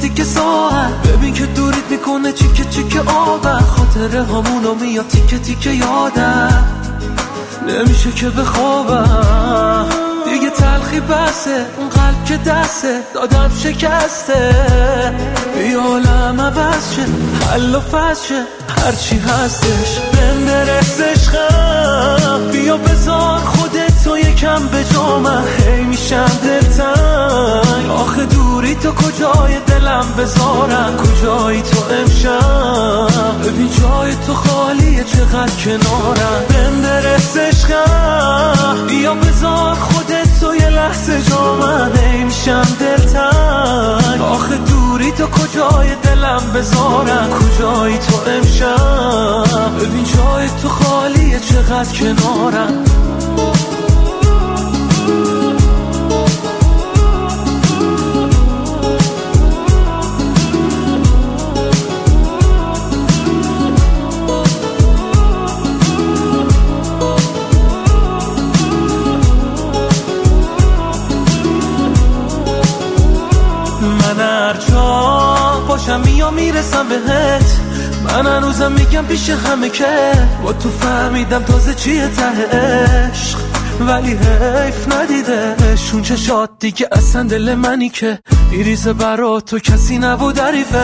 تیکه ساعت. ببین که دوریت میکنه چیکه چیکه آبم. خاطره همونو میاد تیکه تیکه یادم. نمیشه که بخوابم دیگه، تلخی بسه اون قلب که دسته دادم شکسته. بیا عالم عوض شه، حل و فصل شه، هرچی هستش بهم برس عشقم. بیا بذار خودتو یکم به جا من، هی میشم دلتنگ. آخه دوری تو کجای دلم بذارم، کجایی تو امشب. ببین جای تو خالیه چقدر کنارم. بهم برس عشقم، بیا بذار خودتو یه لحظه جا من، هی میشم دلتنگ. آخه دوری تو کجای دلم بذارم، کجایی تو امشب. ببین جای تو خالیه چقدر کنارم. من هر جا باشم میرسم بهت. من هنوزم میگم پیش همه که با تو فهمیدم تازه چیه ته عشق. ولی حیف ندیدش اون چشات دیگه، اصلا دل منی که میریزه برا تو کسی نبود عریفش.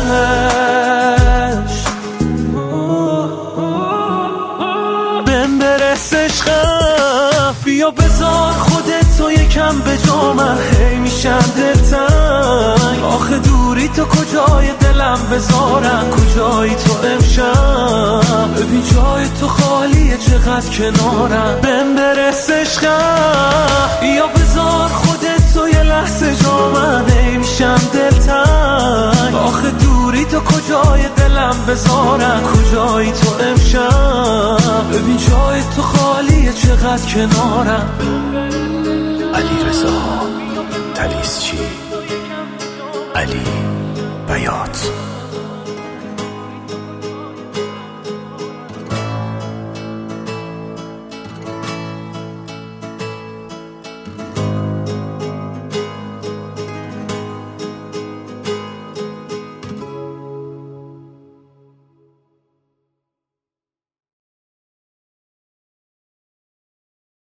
بهم برس عشقم، بیا بذار خودتو یکم به جا من، هی میشم دلتنگ. آخه دوری تو کجای دلم بذارم، کجایی تو امشب. ببین جای تو خالیه چقدر کنارم. بهم برس عشقم، بیا بذار خودتو یه لحظه جا من، هی میشم دلتنگ. آخه دوری تو کجای دلم بذارم، کجایی تو امشب. ببین جای تو خالیه چقدر کنارم. علیرضا طلیسچی، علی بیات.